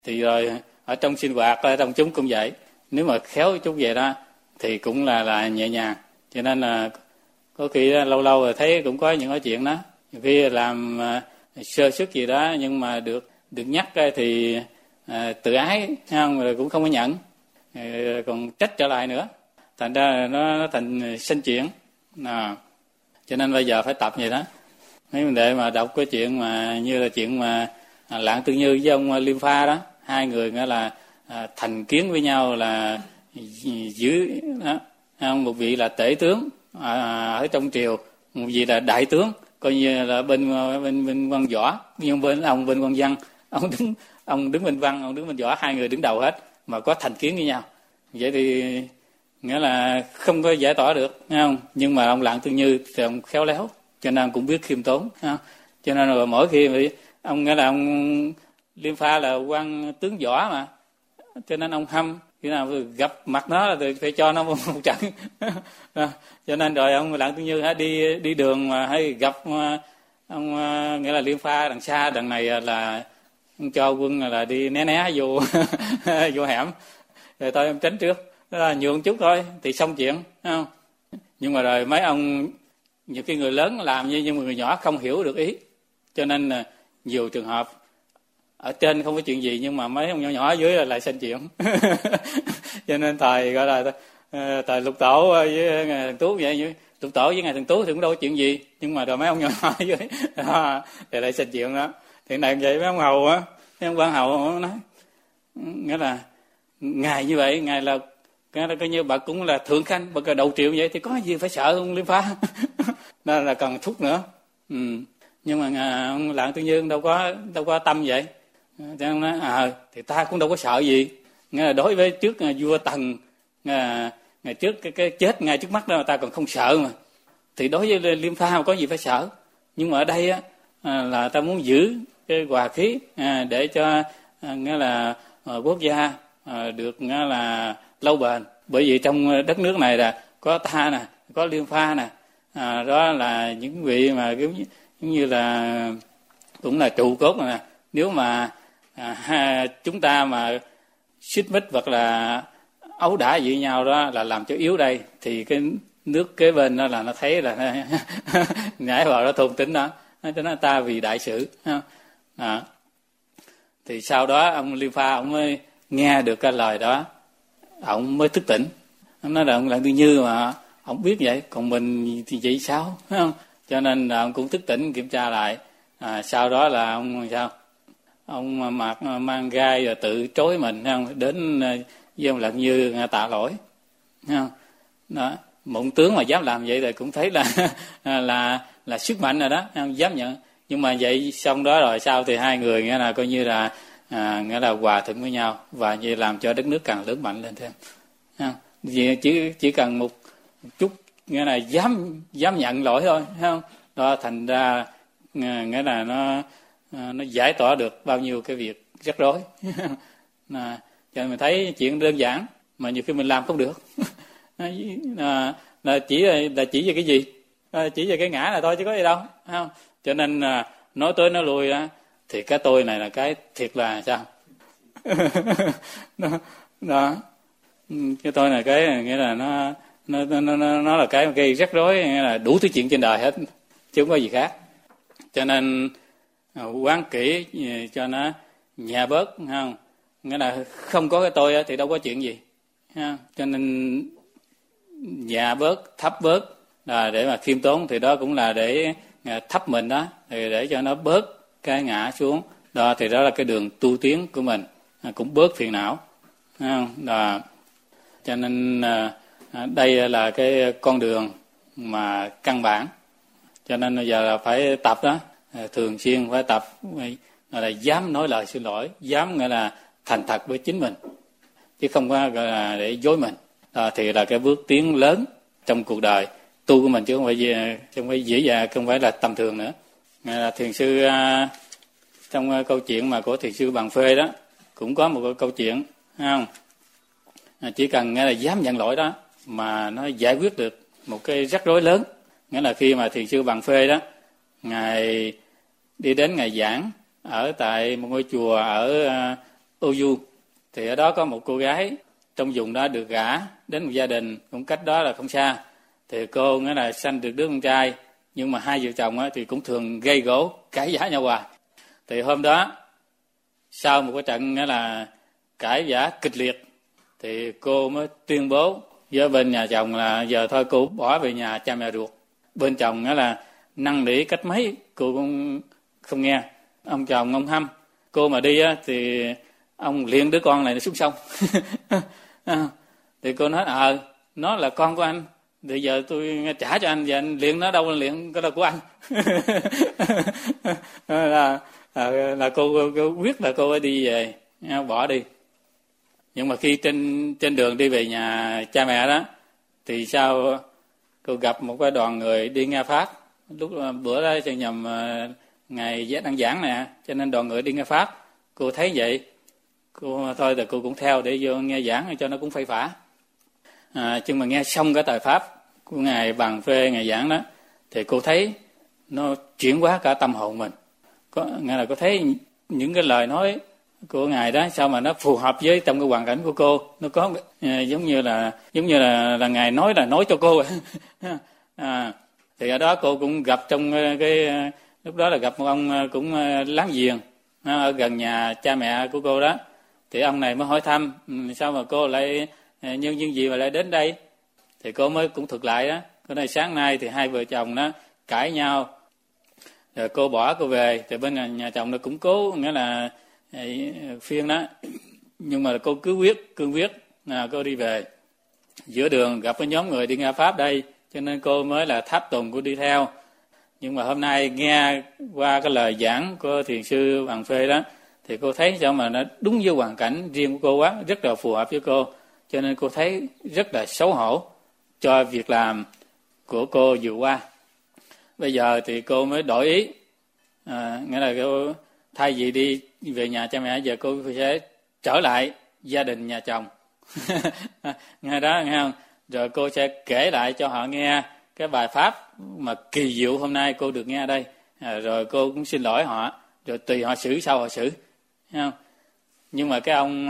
Thì rồi ở trong sinh hoạt, ở trong chúng cũng vậy. Nếu mà khéo chút vậy đó thì cũng là nhẹ nhàng. Cho nên là có khi lâu lâu rồi thấy cũng có những cái chuyện đó. Khi làm sơ suất gì đó nhưng mà được nhắc thì tự ái không, rồi cũng không có nhận, còn trách trở lại nữa. Thành ra nó thành sinh chuyện. Cho nên bây giờ phải tập vậy đó. Mấy vấn đề mà đọc cái chuyện mà như là chuyện mà Lạng Tương Như với ông Liêm Pha đó, hai người nghĩa là thành kiến với nhau là giữ đó. Một vị là tể tướng ở trong triều, một vị là đại tướng, coi như là bên quan võ, nhưng bên ông bên quan văn, ông đứng bên văn, ông đứng bên võ, hai người đứng đầu hết mà có thành kiến với nhau. Vậy thì nghĩa là không có giải tỏa được, thấy không? Nhưng mà ông Lạng Tương Như thì ông khéo léo, cho nên cũng biết khiêm tốn, thấy không? Cho nên là mỗi khi ông nghĩa là ông Liêm Pha là quan tướng võ mà, cho nên ông hâm khi nào gặp mặt nó thì phải cho nó một trận. Cho nên rồi ông Lạng Tương Như đi đường mà hay gặp ông nghĩa là Liêm Pha đằng xa, đằng này là cho quân là đi né vô vô hẻm, rồi tôi em tránh trước, đó là nhường chút thôi thì xong chuyện, thấy không? Nhưng mà rồi mấy ông nhiều khi người lớn làm như nhưng mà người nhỏ không hiểu được ý, cho nên là nhiều trường hợp ở trên không có chuyện gì nhưng mà mấy ông nhỏ nhỏ ở dưới là lại sinh chuyện. Cho nên thời gọi là thời Lục Tổ với Ngài Thần Tú vậy, Lục Tổ với Ngài Thần Tú thì cũng đâu có chuyện gì, nhưng mà rồi mấy ông nhỏ nhỏ ở dưới thì lại sinh chuyện đó. Thì này vậy mấy ông hầu á, mấy ông quan hầu nói nghĩa là ngài như vậy, ngài là coi như bậc cũng là thượng khanh, bậc là đầu triệu vậy thì có gì phải sợ ông Liêm Pha. Nên là cần thúc nữa. Nhưng mà ông Lạng Tương Như đâu có tâm vậy. Cho nên nói thì ta cũng đâu có sợ gì. Nghĩa là đối với trước vua Tần, ngày trước cái chết ngay trước mắt đó ta còn không sợ mà. Thì đối với Liêm Pha có gì phải sợ. Nhưng mà ở đây á là ta muốn giữ cái hòa khí để cho nghĩa là quốc gia được nghĩa là lâu bền. Bởi vì trong đất nước này là có ta nè, có Liêm Pha nè, đó là những vị mà giống như là cũng là trụ cốt nè. Nếu mà chúng ta mà xích mích hoặc là ấu đả với nhau đó là làm cho yếu đây, thì cái nước kế bên đó là nó thấy là nhảy vào đó thôn tính đó, cho nó ta vì đại sự. Thì sau đó ông Liêm Pha ông mới nghe được cái lời đó, ông mới thức tỉnh. Ông nói là ông Lạng Tương Như mà ông biết vậy, còn mình thì vậy sao, phải không? Cho nên là ông cũng thức tỉnh kiểm tra lại. Sau đó là ông sao? Ông mang gai rồi tự trối mình, thấy không? Đến với ông Lạng Như tạ lỗi, thấy không? Đó, một tướng mà dám làm vậy thì cũng thấy là sức mạnh rồi đó, không dám nhận. Nhưng mà vậy xong đó rồi sau thì hai người nghĩa là coi như là nghĩa là hòa thuận với nhau và như làm cho đất nước càng lớn mạnh lên thêm. Vì chỉ cần một chút nghĩa là dám nhận lỗi thôi, thấy không? Đó thành ra nghĩa là nó giải tỏa được bao nhiêu cái việc rắc rối. Cho nên mình thấy chuyện đơn giản mà nhiều khi mình làm không được. Là chỉ về cái gì? Chỉ về cái ngã là thôi chứ có gì đâu, thấy không? Cho nên nói tới nói lui đó, thì cái tôi này là cái thiệt là sao? Đó. Cái tôi này cái nghĩa là nó là cái gây rắc rối, nghĩa là đủ thứ chuyện trên đời hết chứ không có gì khác. Cho nên quán kỹ cho nó nhẹ bớt, không? Nghĩa là không có cái tôi thì đâu có chuyện gì. Cho nên nhẹ bớt, thấp bớt là để mà khiêm tốn, thì đó cũng là để thấp mình đó, thì để cho nó bớt cái ngã xuống. Đó thì đó là cái đường tu tiến của mình, cũng bớt phiền não. Đó. Cho nên đây là cái con đường mà căn bản. Cho nên bây giờ là phải tập đó, thường xuyên phải tập, là dám nói lời xin lỗi, dám gọi là thành thật với chính mình, chứ không có gọi là để dối mình. Đó thì là cái bước tiến lớn trong cuộc đời tu của mình, chứ không phải dễ dàng, không phải là tầm thường nữa. Là thiền sư trong câu chuyện mà của thiền sư Bằng Phê đó cũng có một câu chuyện, thấy không? Chỉ cần nghĩa là dám nhận lỗi đó mà nó giải quyết được một cái rắc rối lớn. Nghĩa là khi mà thiền sư Bằng Phê đó, ngài đi đến ngài giảng ở tại một ngôi chùa ở Ô Du. Thì ở đó có một cô gái trong vùng đó được gả đến một gia đình cũng cách đó là không xa. Thì cô nghĩa là sanh được đứa con trai, nhưng mà hai vợ chồng thì cũng thường gây gổ cãi vã nhau hoài. Thì hôm đó sau một cái trận nghĩa là cãi vã kịch liệt thì cô mới tuyên bố với bên nhà chồng là giờ thôi cô bỏ về nhà cha mẹ ruột. Bên chồng nghĩa là năn nỉ cách mấy cô cũng không nghe. Ông chồng ông hăm cô mà đi thì ông liền đứa con này nó xuống sông. Thì cô nói nó là con của anh, bây giờ tôi trả cho anh, và anh liền nó đâu, liền cái đó của anh. là cô quyết là cô phải đi về, bỏ đi. Nhưng mà khi trên đường đi về nhà cha mẹ đó thì sao cô gặp một cái đoàn người đi nghe pháp. Lúc bữa đó cho nhầm ngày đăng giảng nè, cho nên đoàn người đi nghe pháp. Cô thấy vậy, cô thôi thì cô cũng theo để vô nghe giảng cho nó cũng phây phả. Nhưng mà nghe xong cái bài pháp của ngài Bằng Phê ngài giảng đó thì cô thấy nó chuyển hóa cả tâm hồn mình. Nghe là cô thấy những cái lời nói của ngài đó sao mà nó phù hợp với trong cái hoàn cảnh của cô, nó có giống như là ngài nói cho cô. Thì ở đó cô cũng gặp trong cái lúc đó là gặp một ông cũng láng giềng ở gần nhà cha mẹ của cô đó. Thì ông này mới hỏi thăm sao mà cô lại nhân gì mà lại đến đây. Thì cô mới cũng thuật lại đó, cô nói sáng nay thì hai vợ chồng đó cãi nhau rồi cô bỏ cô về. Thì bên nhà chồng nó cũng cố nghĩa là phiên đó, nhưng mà cô cứ cương quyết cô đi về. Giữa đường gặp cái nhóm người đi nghe pháp đây, cho nên cô mới là tháp tùng cô đi theo. Nhưng mà hôm nay nghe qua cái lời giảng của thiền sư Bằng Phê đó thì cô thấy sao mà nó đúng với hoàn cảnh riêng của cô quá, rất là phù hợp với cô, cho nên cô thấy rất là xấu hổ cho việc làm của cô vừa qua. Bây giờ thì cô mới đổi ý, nghĩa là cô thay vì đi về nhà cha mẹ, giờ cô sẽ trở lại gia đình nhà chồng. Nghe đó, nghe không? Rồi cô sẽ kể lại cho họ nghe cái bài pháp mà kỳ diệu hôm nay cô được nghe ở đây. Rồi cô cũng xin lỗi họ, rồi tùy họ xử sao họ xử. Thấy không? Nhưng mà cái ông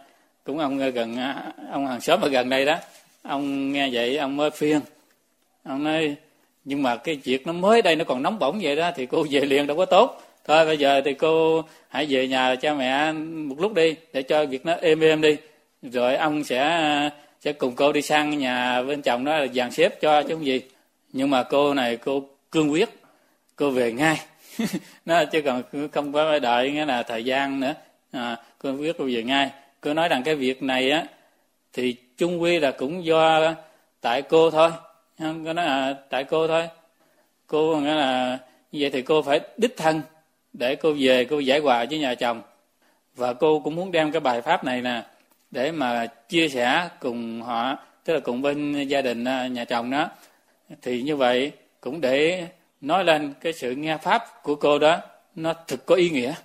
hàng xóm ở gần đây đó, ông nghe vậy ông mới phiền. Ông nói nhưng mà cái việc nó mới đây nó còn nóng bỏng vậy đó thì cô về liền đâu có tốt. Thôi bây giờ thì cô hãy về nhà cha mẹ một lúc đi để cho việc nó êm đi. Rồi ông sẽ cùng cô đi sang nhà bên chồng đó là dàn xếp cho chứ không gì. Nhưng mà cô này cô cương quyết, cô về ngay. Nó chứ còn không có đợi nghĩa là thời gian nữa. Cô quyết cô về ngay. Cô nói rằng cái việc này á thì chung quy là cũng do tại cô thôi. Cô nói là tại cô thôi. Cô nghĩa là như vậy thì cô phải đích thân để cô về cô giải hòa với nhà chồng. Và cô cũng muốn đem cái bài pháp này nè để mà chia sẻ cùng họ, tức là cùng bên gia đình nhà chồng đó. Thì như vậy cũng để nói lên cái sự nghe pháp của cô đó nó thực có ý nghĩa.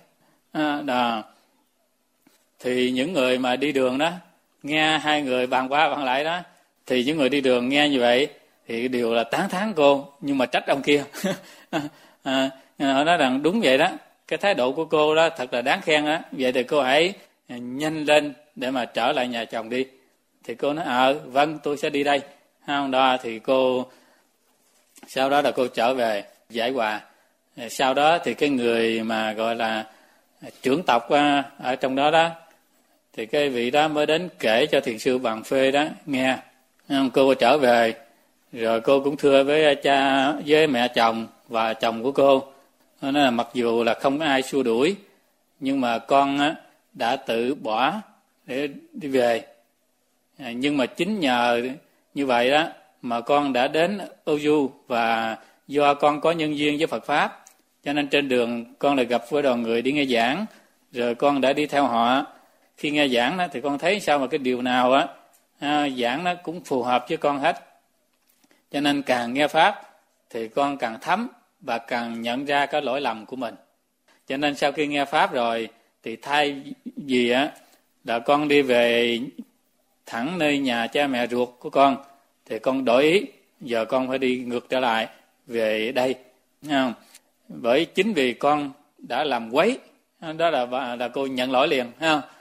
Thì những người mà đi đường đó nghe hai người bàn qua bàn lại đó, thì những người đi đường nghe như vậy thì đều là tán thán cô, nhưng mà trách ông kia. Họ nói rằng đúng vậy đó, cái thái độ của cô đó thật là đáng khen đó. Vậy thì cô hãy nhanh lên để mà trở lại nhà chồng đi. Thì cô nói vâng tôi sẽ đi đây. Đó thì cô sau đó là cô trở về giải hòa. Sau đó thì cái người mà gọi là trưởng tộc ở trong đó đó thì cái vị đó mới đến kể cho thiền sư Bằng Phê đó nghe. Cô trở về rồi cô cũng thưa với mẹ chồng và chồng của cô. Nó nói là mặc dù là không có ai xua đuổi nhưng mà con đã tự bỏ để đi về. Nhưng mà chính nhờ như vậy đó mà con đã đến Ô Du, và do con có nhân duyên với Phật Pháp cho nên trên đường con lại gặp với đoàn người đi nghe giảng, rồi con đã đi theo họ. Khi nghe giảng đó thì con thấy sao mà cái điều nào giảng nó cũng phù hợp với con hết. Cho nên càng nghe Pháp thì con càng thấm và càng nhận ra cái lỗi lầm của mình. Cho nên sau khi nghe Pháp rồi thì thay vì là con đi về thẳng nơi nhà cha mẹ ruột của con thì con đổi ý, giờ con phải đi ngược trở lại về đây. Không? Bởi chính vì con đã làm quấy, đó là cô nhận lỗi liền, không?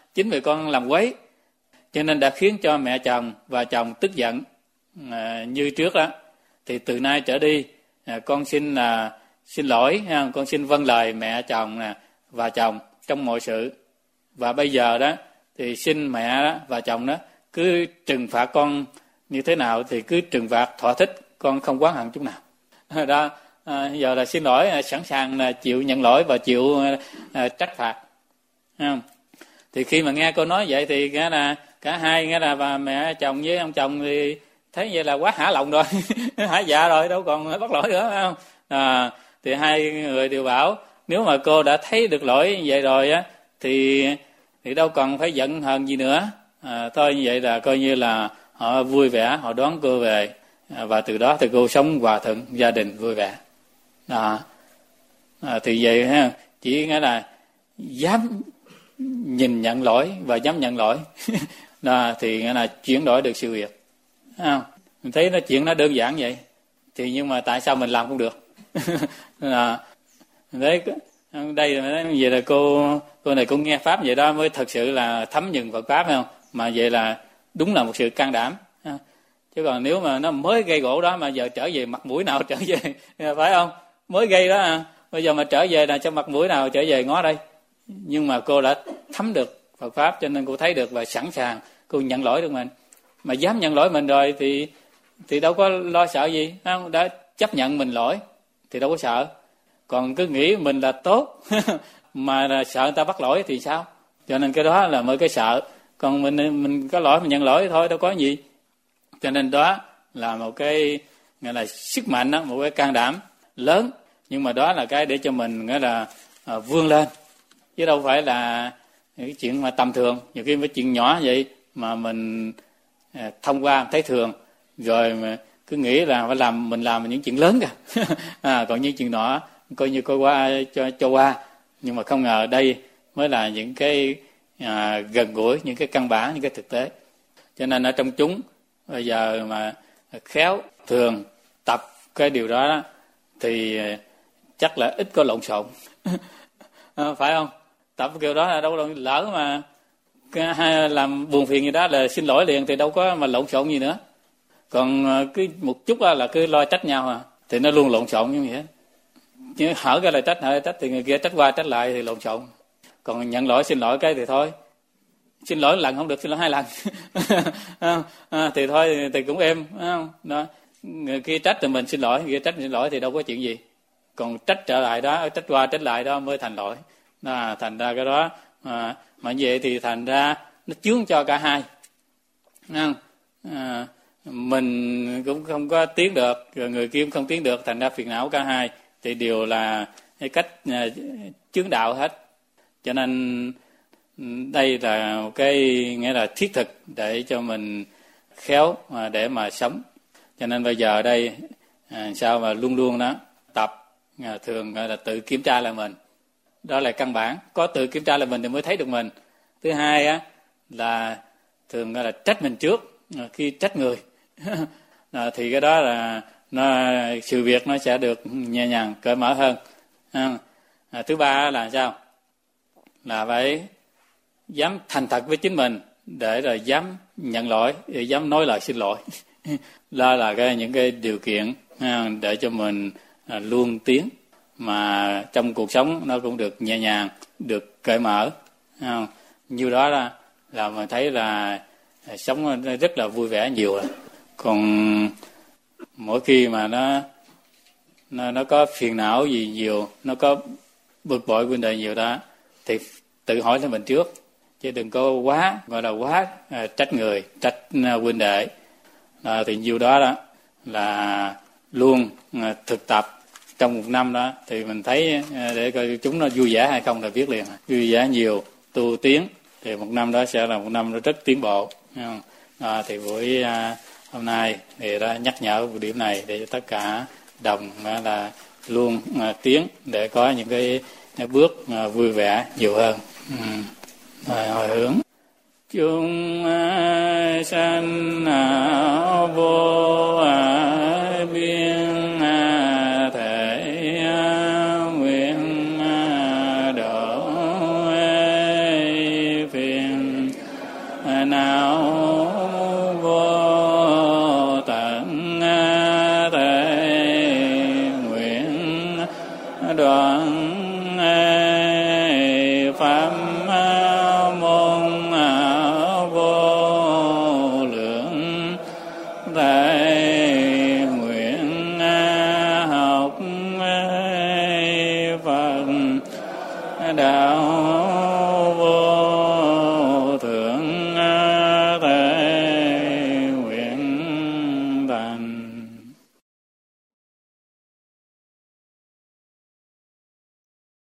chính vì con làm quấy, cho nên đã khiến cho mẹ chồng và chồng tức giận như trước đó. Thì từ nay trở đi con xin lỗi, con xin vâng lời mẹ chồng và chồng trong mọi sự. Và bây giờ đó thì xin mẹ đó và chồng đó cứ trừng phạt con như thế nào thì cứ trừng phạt thỏa thích, con không oán hận chút nào. Đó, giờ là xin lỗi, sẵn sàng là chịu nhận lỗi và chịu trách phạt. Thì khi mà nghe cô nói vậy thì nghĩa là cả hai, nghĩa là bà mẹ chồng với ông chồng thì thấy vậy là quá hả lòng rồi, hả dạ rồi, đâu còn bắt lỗi nữa, phải không? Thì hai người đều bảo nếu mà cô đã thấy được lỗi như vậy rồi á thì đâu còn phải giận hờn gì nữa. Thôi như vậy là coi như là họ vui vẻ, họ đón cô về, và từ đó thì cô sống hòa thuận, gia đình vui vẻ. Thì vậy ha, chỉ nghĩa là dám nhìn nhận lỗi và dám nhận lỗi thì nghĩa là chuyển đổi được sự việc. Mình thấy nó chuyện nó đơn giản vậy, thì nhưng mà tại sao mình làm không được? Đấy, đây là vậy là cô này cô nghe pháp vậy đó mới thật sự là thấm nhuần Phật pháp, phải không? Mà vậy là đúng là một sự can đảm. Chứ còn nếu mà nó mới gây gỗ đó mà giờ trở về mặt mũi nào trở về, phải không? Mới gây đó, bây giờ mà trở về là cho mặt mũi nào trở về ngó đây. Nhưng mà cô đã thấm được Phật pháp cho nên cô thấy được và sẵn sàng cô nhận lỗi được mình. Mà dám nhận lỗi mình rồi thì đâu có lo sợ gì, không? Đã chấp nhận mình lỗi thì đâu có sợ. Còn cứ nghĩ mình là tốt mà là sợ người ta bắt lỗi thì sao? Cho nên cái đó là mới cái sợ. Còn mình có lỗi mình nhận lỗi thôi, đâu có gì. Cho nên đó là một cái nghĩa là sức mạnh đó, một cái can đảm lớn. Nhưng mà đó là cái để cho mình nghĩa là vươn lên, chứ đâu phải là cái chuyện mà tầm thường. Nhiều khi mấy chuyện nhỏ vậy mà mình thông qua thấy thường rồi mà cứ nghĩ là phải mình làm những chuyện lớn cả. Còn những chuyện nhỏ coi như coi qua cho qua, nhưng mà không ngờ đây mới là những cái gần gũi, những cái căn bản, những cái thực tế. Cho nên ở trong chúng bây giờ mà khéo thường tập cái điều đó thì chắc là ít có lộn xộn. Phải không? Tập kiểu đó là đâu lỡ mà làm buồn phiền gì đó là xin lỗi liền thì đâu có mà lộn xộn gì nữa. Còn cứ một chút là cứ lo trách nhau thì nó luôn lộn xộn như vậy. Chứ hở cái lời trách thì người kia trách qua trách lại thì lộn xộn. Còn nhận lỗi xin lỗi cái thì thôi, xin lỗi lần không được, xin lỗi 2 lần. Thì thôi thì cũng êm, không? Đó. Người kia trách thì mình xin lỗi, người kia trách mình xin lỗi thì đâu có chuyện gì. Còn trách trở lại đó, trách qua trách lại đó mới thành lỗi. Thành ra cái đó mà như vậy thì thành ra nó chướng cho cả hai. Mình cũng không có tiến được, rồi người kia cũng không tiến được, thành ra phiền não cả hai thì đều là cái cách chướng đạo hết. Cho nên đây là một cái nghĩa là thiết thực để cho mình khéo để mà sống. Cho nên bây giờ đây sao mà luôn luôn đó tập thường là tự kiểm tra lại mình, đó là căn bản. Có tự kiểm tra lại mình thì mới thấy được mình. Thứ hai là thường là trách mình trước khi trách người. Thì cái đó là sự việc nó sẽ được nhẹ nhàng, cởi mở hơn. Thứ ba là sao? Là phải dám thành thật với chính mình để rồi dám nhận lỗi, để dám nói lời xin lỗi. Đó là những cái điều kiện để cho mình luôn tiến mà trong cuộc sống nó cũng được nhẹ nhàng, được cởi mở. Như đó là mình thấy là sống rất là vui vẻ nhiều rồi. Còn mỗi khi mà nó có phiền não gì nhiều, nó có bực bội vấn đề nhiều đó thì tự hỏi cho mình trước, chứ đừng có quá trách người, trách huynh đệ. Thì nhiều đó là luôn thực tập trong một năm đó thì mình thấy để coi chúng nó vui vẻ hay không là biết liền. Vui vẻ nhiều, tu tiến thì một năm đó sẽ là một năm nó rất tiến bộ. Thì buổi hôm nay thì đã nhắc nhở một điểm này để cho tất cả đồng là luôn tiến để có những cái bước vui vẻ nhiều hơn. Hồi hướng chúng sanh vô biên thể nguyện độ phiền nào vô tận thể nguyện đoạn pháp môn vô lượng thể nguyện học Phật đạo